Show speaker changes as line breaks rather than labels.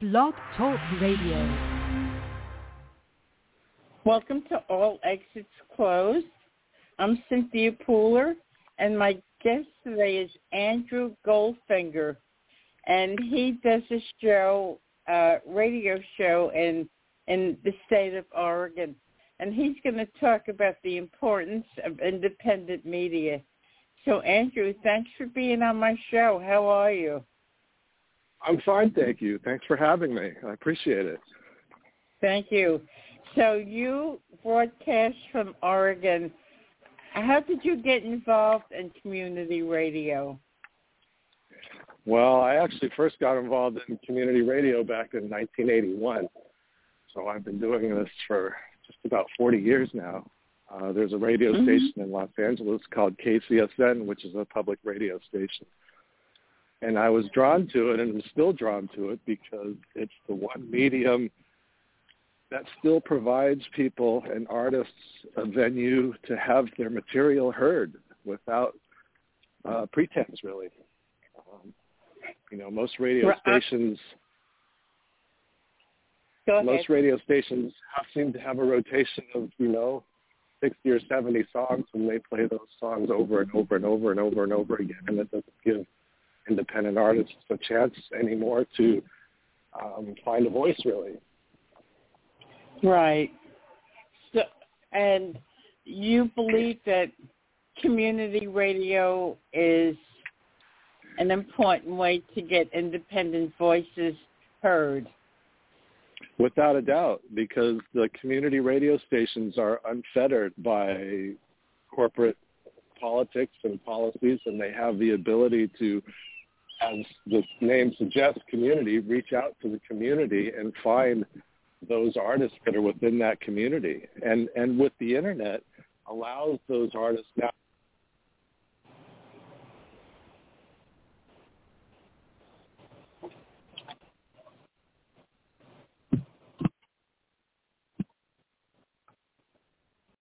Blog Talk Radio.
Welcome to All Exits Closed. I'm Cynthia Pooler, and my guest today is Andrew Goldfinger, and he does a radio show in the state of Oregon, and he's going to talk about the importance of independent media. So, Andrew, thanks for being on my show. How are you?
I'm fine, thank you. Thanks for having me. I appreciate it.
Thank you. So you broadcast from Oregon. How did you get involved in community radio?
Well, I actually first got involved in community radio back in 1981. So I've been doing this for just about 40 years now. There's a radio station in Los Angeles called KCSN, which is a public radio station. And I was drawn to it, and I'm still drawn to it because it's the one medium that still provides people and artists a venue to have their material heard without pretense, really. Most radio stations seem to have a rotation of 60 or 70 songs, and they play those songs over and over and over and over and over again, and it doesn't give independent artists a chance anymore to find a voice, really.
Right. So, and you believe that community radio is an important way to get independent voices heard?
Without a doubt, because the community radio stations are unfettered by corporate politics and policies, and they have the ability to, as the name suggests, community, reach out to the community and find those artists that are within that community. And with the internet, allows those artists now